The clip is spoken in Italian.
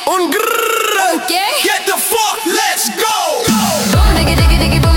Un grrr. ¿Qué? Get the fuck, let's go. Boom, diggy, diggy, diggy, boom.